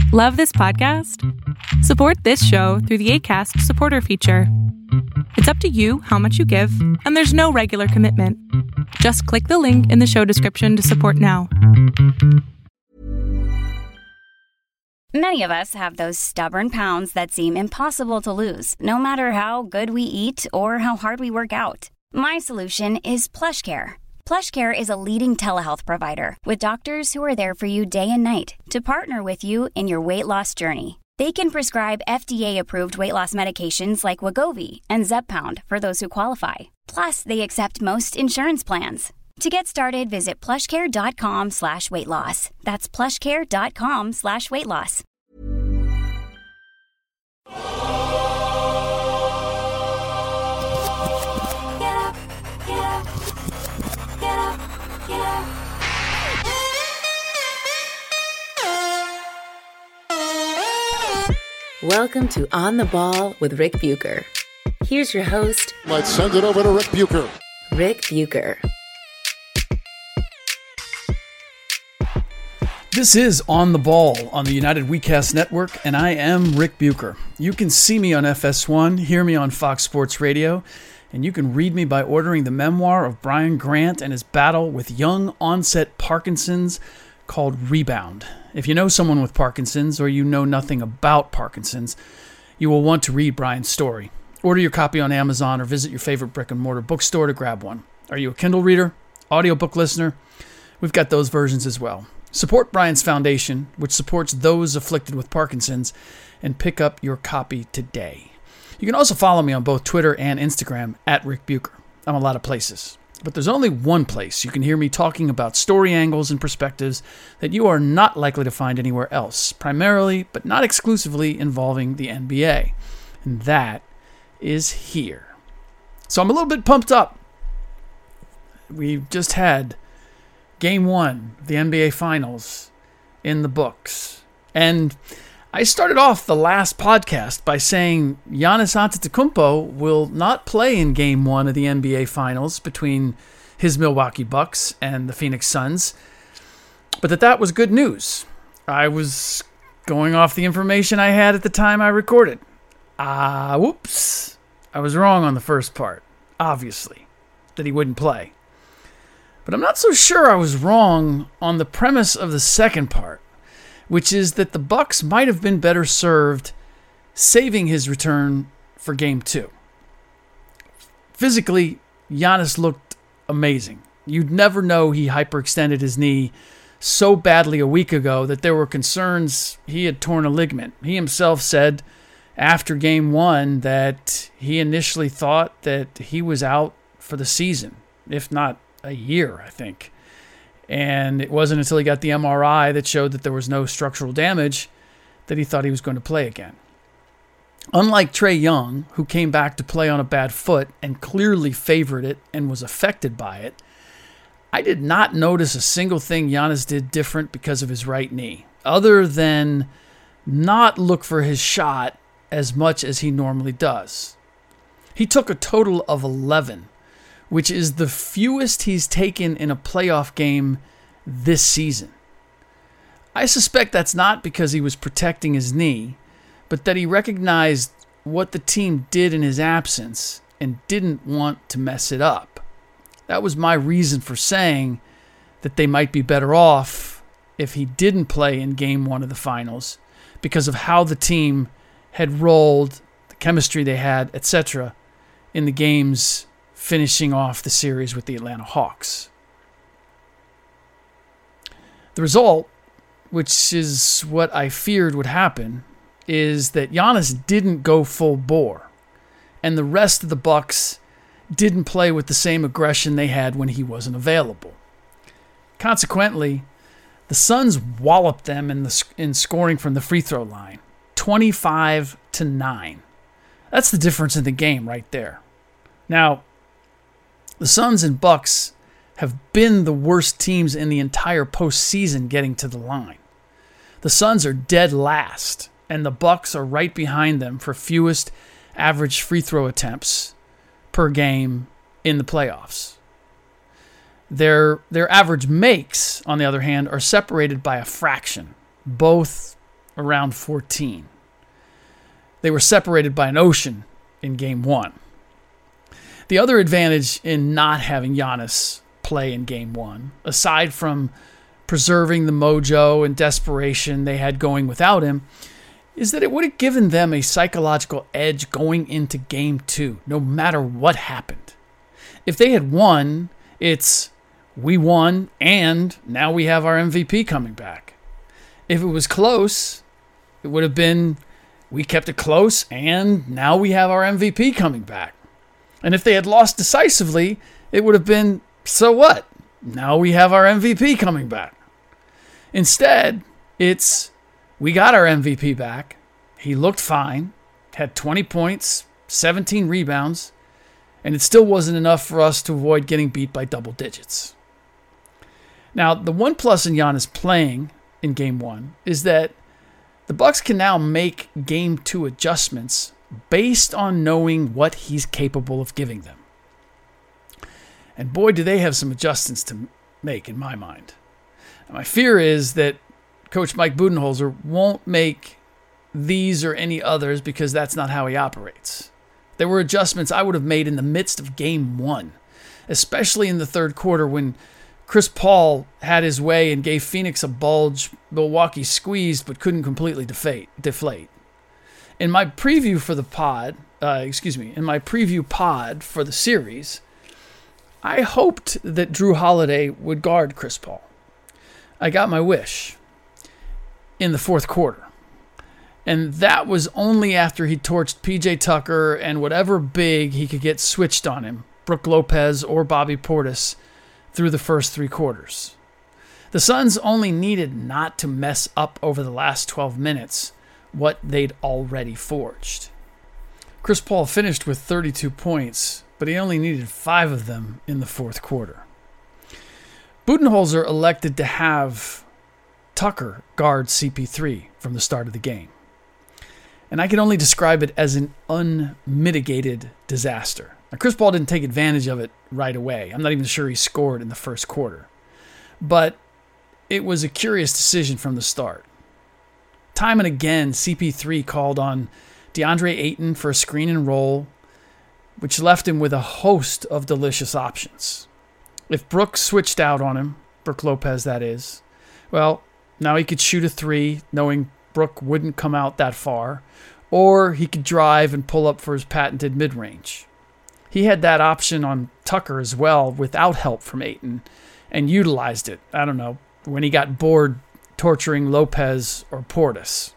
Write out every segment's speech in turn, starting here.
Love this podcast? Support this show through the Acast supporter feature. It's up to you how much you give, and there's no regular commitment. Just click the link in the show description to support now. Many of us have those stubborn pounds that seem impossible to lose, no matter how good we eat or how hard we work out. My solution is PlushCare. PlushCare is a leading telehealth provider with doctors who are there for you day and night to partner with you in your weight loss journey. They can prescribe FDA-approved weight loss medications like Wegovy and Zepbound for those who qualify. Plus, they accept most insurance plans. To get started, visit plushcare.com/weightloss. That's plushcare.com/weightloss. Welcome to On the Ball with Rick Bucher. Here's your host. Let's send it over to Rick Bucher. Rick Bucher. This is On the Ball on the United WeCast Network, and I am Rick Bucher. You can see me on FS1, hear me on Fox Sports Radio, and you can read me by ordering the memoir of Brian Grant and his battle with young onset Parkinson's called Rebound. If you know someone with Parkinson's or you know nothing about Parkinson's, you will want to read Brian's story. Order your copy on Amazon or visit your favorite brick and mortar bookstore to grab one. Are you a Kindle reader, audiobook listener? We've got those versions as well. Support Brian's foundation, which supports those afflicted with Parkinson's, and pick up your copy today. You can also follow me on both Twitter and Instagram at Rick Bucher. I'm a lot of places. But there's only one place you can hear me talking about story angles and perspectives that you are not likely to find anywhere else, primarily, but not exclusively, involving the NBA. And that is here. So I'm a little bit pumped up. We've just had Game 1 of the NBA Finals in the books. And I started off the last podcast by saying Giannis Antetokounmpo will not play in Game 1 of the NBA Finals between his Milwaukee Bucks and the Phoenix Suns, but that was good news. I was going off the information I had at the time I recorded. Whoops. I was wrong on the first part, obviously, that he wouldn't play. But I'm not so sure I was wrong on the premise of the second part, which is that the Bucks might have been better served saving his return for Game 2. Physically, Giannis looked amazing. You'd never know he hyperextended his knee so badly a week ago that there were concerns he had torn a ligament. He himself said after Game 1 that he initially thought that he was out for the season, if not a year, I think. And it wasn't until he got the MRI that showed that there was no structural damage that he thought he was going to play again. Unlike Trae Young, who came back to play on a bad foot and clearly favored it and was affected by it, I did not notice a single thing Giannis did different because of his right knee, other than not look for his shot as much as he normally does. He took a total of 11, which is the fewest he's taken in a playoff game this season. I suspect that's not because he was protecting his knee, but that he recognized what the team did in his absence and didn't want to mess it up. That was my reason for saying that they might be better off if he didn't play in Game 1 of the Finals, because of how the team had rolled, the chemistry they had, etc., in the games finishing off the series with the Atlanta Hawks. The result, which is what I feared would happen, is that Giannis didn't go full bore, and the rest of the Bucks didn't play with the same aggression they had when he wasn't available. Consequently, the Suns walloped them in scoring from the free throw line, 25-9. That's the difference in the game right there. Now, the Suns and Bucks have been the worst teams in the entire postseason getting to the line. The Suns are dead last, and the Bucks are right behind them for fewest average free throw attempts per game in the playoffs. Their average makes, on the other hand, are separated by a fraction. Both around 14. They were separated by an ocean in Game 1. The other advantage in not having Giannis play in Game 1, aside from preserving the mojo and desperation they had going without him, is that it would have given them a psychological edge going into Game 2, no matter what happened. If they had won, it's we won and now we have our MVP coming back. If it was close, it would have been we kept it close and now we have our MVP coming back. And if they had lost decisively, it would have been, so what? Now we have our MVP coming back. Instead, it's we got our MVP back. He looked fine, had 20 points, 17 rebounds, and it still wasn't enough for us to avoid getting beat by double digits. Now, the one plus in Giannis playing in Game 1 is that the Bucks can now make Game 2 adjustments based on knowing what he's capable of giving them. And boy, do they have some adjustments to make in my mind. And my fear is that Coach Mike Budenholzer won't make these or any others because that's not how he operates. There were adjustments I would have made in the midst of Game 1, especially in the third quarter when Chris Paul had his way and gave Phoenix a bulge, Milwaukee squeezed but couldn't completely deflate. In my preview for the pod, in my preview pod for the series, I hoped that Drew Holiday would guard Chris Paul. I got my wish in the fourth quarter. And that was only after he torched PJ Tucker and whatever big he could get switched on him, Brook Lopez or Bobby Portis, through the first three quarters. The Suns only needed not to mess up over the last 12 minutes what they'd already forged. Chris Paul finished with 32 points, but he only needed 5 of them in the fourth quarter. Budenholzer elected to have Tucker guard CP3 from the start of the game. And I can only describe it as an unmitigated disaster. Now, Chris Paul didn't take advantage of it right away. I'm not even sure he scored in the first quarter. But it was a curious decision from the start. Time and again, CP3 called on DeAndre Ayton for a screen and roll, which left him with a host of delicious options. If Brooks switched out on him, Brook Lopez that is, well, now he could shoot a 3, knowing Brook wouldn't come out that far, or he could drive and pull up for his patented mid-range. He had that option on Tucker as well without help from Ayton and utilized it, I don't know, when he got bored torturing Lopez or Portis.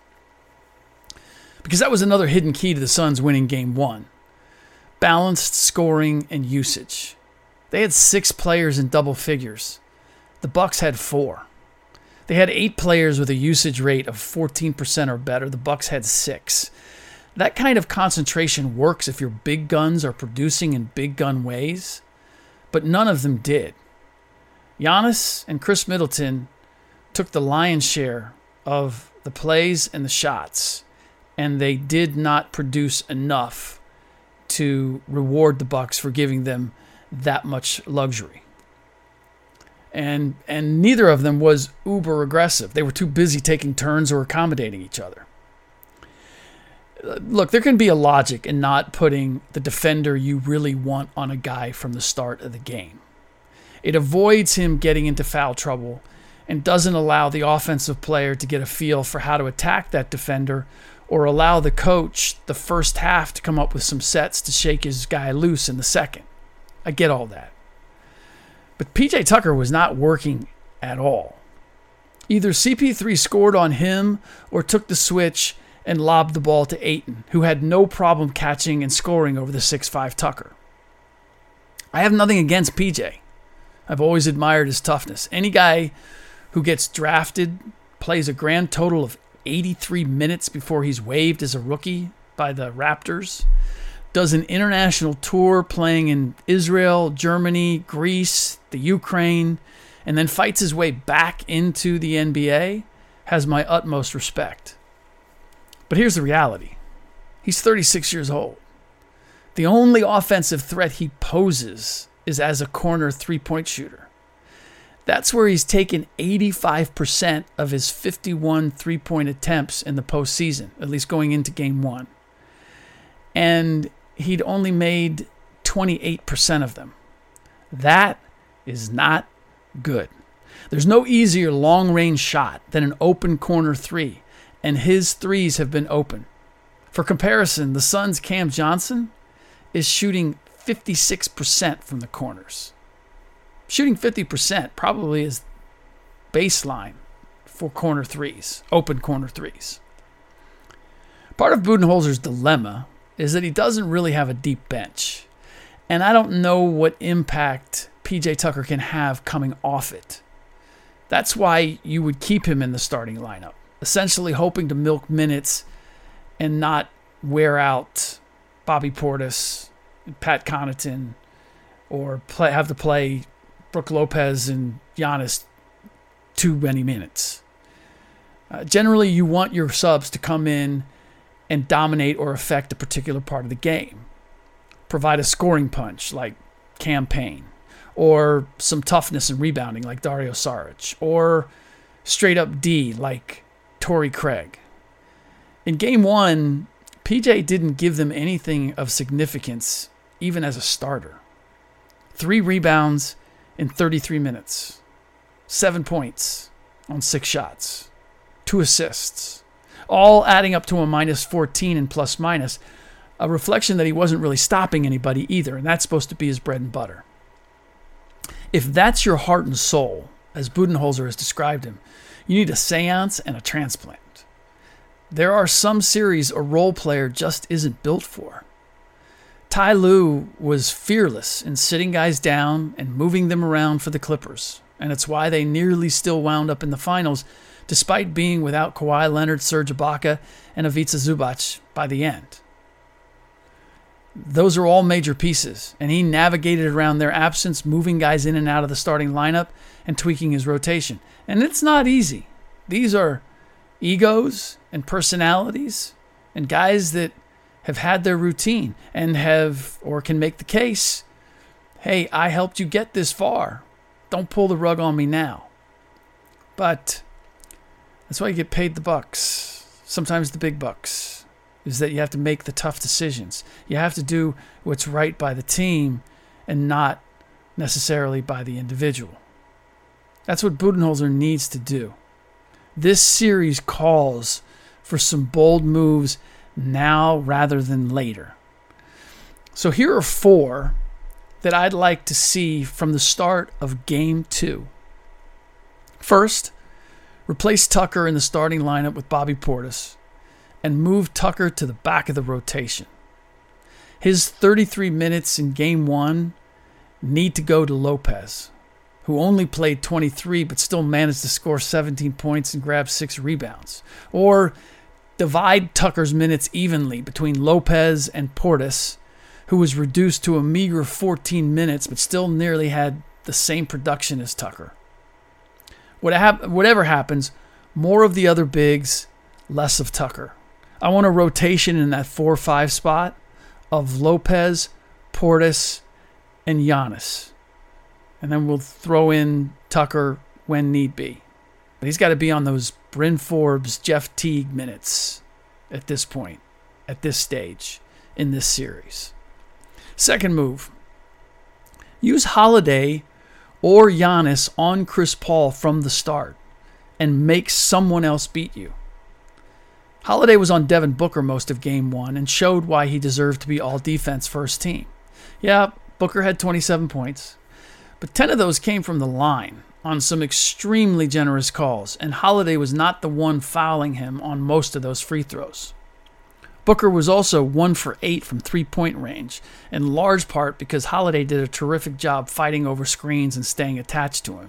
Because that was another hidden key to the Suns winning Game 1. Balanced scoring and usage. They had 6 players in double figures. The Bucks had 4. They had 8 players with a usage rate of 14% or better. The Bucks had 6. That kind of concentration works if your big guns are producing in big gun ways, but none of them did. Giannis and Chris Middleton took the lion's share of the plays and the shots, and they did not produce enough to reward the Bucks for giving them that much luxury. And neither of them was uber aggressive. They were too busy taking turns or accommodating each other. Look, there can be a logic in not putting the defender you really want on a guy from the start of the game. It avoids him getting into foul trouble and doesn't allow the offensive player to get a feel for how to attack that defender or allow the coach the first half to come up with some sets to shake his guy loose in the second. I get all that. But PJ Tucker was not working at all. Either CP3 scored on him or took the switch and lobbed the ball to Ayton, who had no problem catching and scoring over the 6'5" Tucker. I have nothing against PJ. I've always admired his toughness. Any guy who gets drafted, plays a grand total of 83 minutes before he's waived as a rookie by the Raptors, does an international tour playing in Israel, Germany, Greece, the Ukraine, and then fights his way back into the NBA, has my utmost respect. But here's the reality. He's 36 years old. The only offensive threat he poses is as a corner three-point shooter. That's where he's taken 85% of his 51 three-point attempts in the postseason, at least going into game 1. And he'd only made 28% of them. That is not good. There's no easier long-range shot than an open corner three, and his threes have been open. For comparison, the Suns' Cam Johnson is shooting 56% from the corners. Shooting 50% probably is baseline for corner threes, open corner threes. Part of Budenholzer's dilemma is that he doesn't really have a deep bench. And I don't know what impact PJ Tucker can have coming off it. That's why you would keep him in the starting lineup, essentially hoping to milk minutes and not wear out Bobby Portis, Pat Connaughton, or have to play Brook Lopez and Giannis too many minutes. Generally, you want your subs to come in and dominate or affect a particular part of the game. Provide a scoring punch like Cam Payne, or some toughness and rebounding like Dario Saric, or straight up D like Torrey Craig. In game 1, PJ didn't give them anything of significance even as a starter. 3 rebounds in 33 minutes, 7 points on 6 shots, 2 assists, all adding up to a minus 14 and plus minus, a reflection that he wasn't really stopping anybody either, and that's supposed to be his bread and butter. If that's your heart and soul, as Budenholzer has described him, you need a seance and a transplant. There are some series a role player just isn't built for. Ty Lue was fearless in sitting guys down and moving them around for the Clippers, and it's why they nearly still wound up in the finals despite being without Kawhi Leonard, Serge Ibaka, and Ivica Zubac by the end. Those are all major pieces, and he navigated around their absence, moving guys in and out of the starting lineup and tweaking his rotation. And it's not easy. These are egos and personalities and guys that have had their routine and have, or can make the case, hey, I helped you get this far. Don't pull the rug on me now. But that's why you get paid the bucks, sometimes the big bucks, is that you have to make the tough decisions. You have to do what's right by the team and not necessarily by the individual. That's what Budenholzer needs to do. This series calls for some bold moves now rather than later. So here are 4 that I'd like to see from the start of Game 2. First, replace Tucker in the starting lineup with Bobby Portis and move Tucker to the back of the rotation. His 33 minutes in Game 1 need to go to Lopez, who only played 23 but still managed to score 17 points and grab 6 rebounds. Or divide Tucker's minutes evenly between Lopez and Portis, who was reduced to a meager 14 minutes but still nearly had the same production as Tucker. Whatever happens, more of the other bigs, less of Tucker. I want a rotation in that 4-5 spot of Lopez, Portis, and Giannis. And then we'll throw in Tucker when need be. But he's got to be on those Bryn Forbes, Jeff Teague minutes at this point, at this stage in this series. Second move, use Holiday or Giannis on Chris Paul from the start and make someone else beat you. Holiday was on Devin Booker most of Game 1 and showed why he deserved to be all-defense first team. Yeah, Booker had 27 points, but 10 of those came from the line on some extremely generous calls, and Holiday was not the one fouling him on most of those free throws. Booker was also 1 for 8 from three-point range, in large part because Holiday did a terrific job fighting over screens and staying attached to him.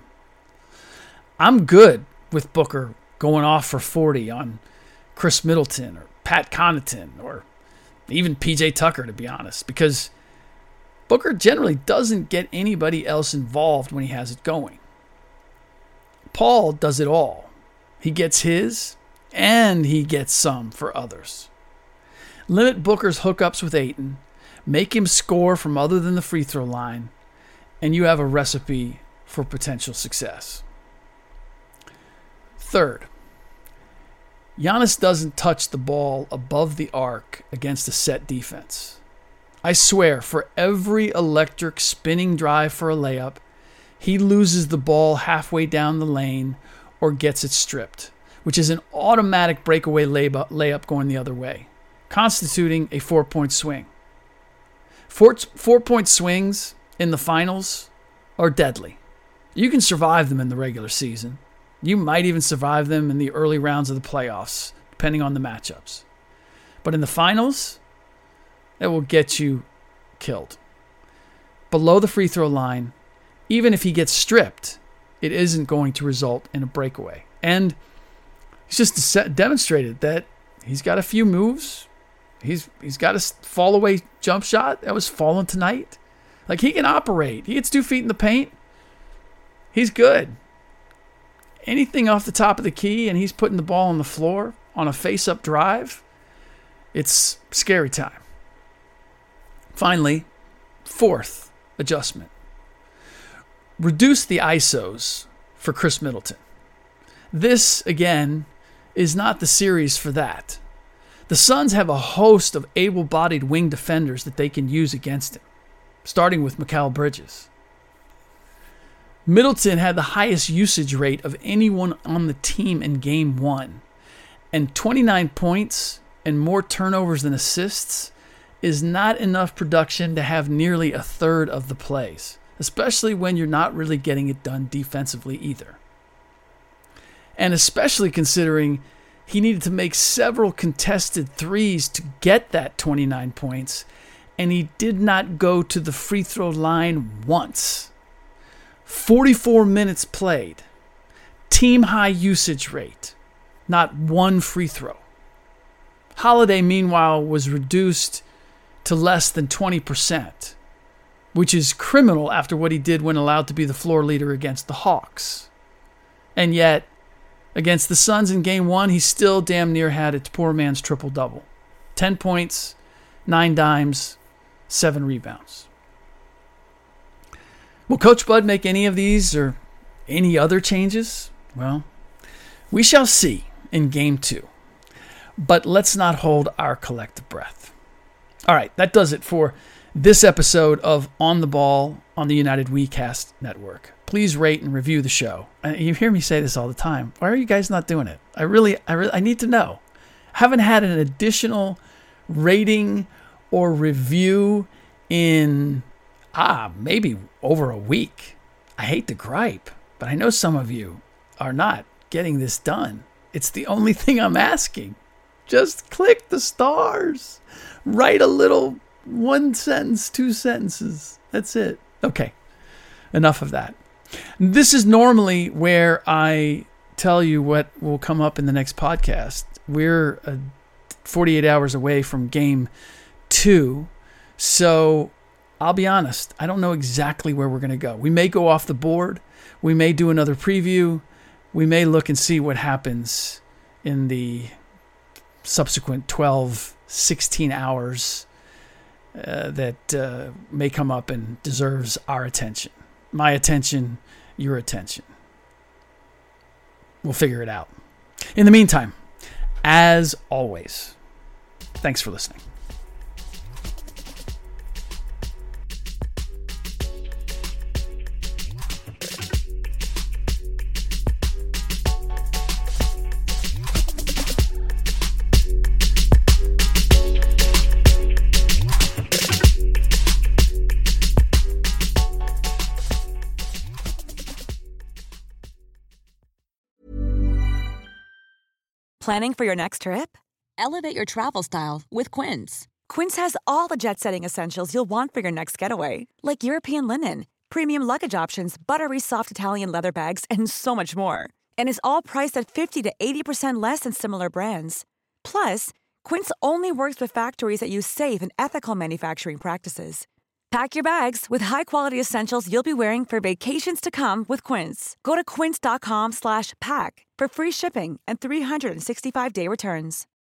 I'm good with Booker going off for 40 on Chris Middleton or Pat Connaughton or even PJ Tucker, to be honest, because Booker generally doesn't get anybody else involved when he has it going. Paul does it all. He gets his, and he gets some for others. Limit Booker's hookups with Ayton, make him score from other than the free throw line, and you have a recipe for potential success. Third, Giannis doesn't touch the ball above the arc against a set defense. I swear, for every electric spinning drive for a layup, he loses the ball halfway down the lane or gets it stripped, which is an automatic breakaway layup going the other way, constituting a 4-point swing. Four-point swings in the finals are deadly. You can survive them in the regular season. You might even survive them in the early rounds of the playoffs, depending on the matchups. But in the finals, it will get you killed. Below the free throw line, even if he gets stripped, it isn't going to result in a breakaway. And he's just demonstrated that he's got a few moves. He's got a fall away jump shot that was falling tonight. Like, he can operate. He gets 2 feet in the paint. He's good. Anything off the top of the key and he's putting the ball on the floor on a face-up drive, it's scary time. Finally, fourth adjustment. Reduce the ISOs for Chris Middleton. This, again, is not the series for that. The Suns have a host of able-bodied wing defenders that they can use against him, starting with Mikal Bridges. Middleton had the highest usage rate of anyone on the team in Game 1, and 29 points and more turnovers than assists is not enough production to have nearly a third of the plays, especially when you're not really getting it done defensively either. And especially considering he needed to make several contested threes to get that 29 points, and he did not go to the free throw line once. 44 minutes played, team high usage rate, not one free throw. Holiday, meanwhile, was reduced to less than 20%, which is criminal after what he did when allowed to be the floor leader against the Hawks. And yet, against the Suns in Game 1, he still damn near had a poor man's triple-double. 10 points, 9 dimes, 7 rebounds. Will Coach Bud make any of these or any other changes? Well, we shall see in Game 2. But let's not hold our collective breath. All right, that does it for this episode of On the Ball on the United WeCast Network. Please rate and review the show. You hear me say this all the time. Why are you guys not doing it? I need to know. I haven't had an additional rating or review in maybe over a week. I hate to gripe, but I know some of you are not getting this done. It's the only thing I'm asking. Just click the stars. Write a little 1 sentence, 2 sentences. That's it. Okay, enough of that. This is normally where I tell you what will come up in the next podcast. We're 48 hours away from Game 2, so I'll be honest, I don't know exactly where we're going to go. We may go off the board. We may do another preview. We may look and see what happens in the subsequent 12, 16 hours that may come up and deserves our attention. My attention, your attention. We'll figure it out. In the meantime, as always, thanks for listening. Planning for your next trip? Elevate your travel style with Quince. Quince has all the jet-setting essentials you'll want for your next getaway, like European linen, premium luggage options, buttery soft Italian leather bags, and so much more. And is all priced at 50 to 80% less than similar brands. Plus, Quince only works with factories that use safe and ethical manufacturing practices. Pack your bags with high-quality essentials you'll be wearing for vacations to come with Quince. Go to quince.com/pack for free shipping and 365-day returns.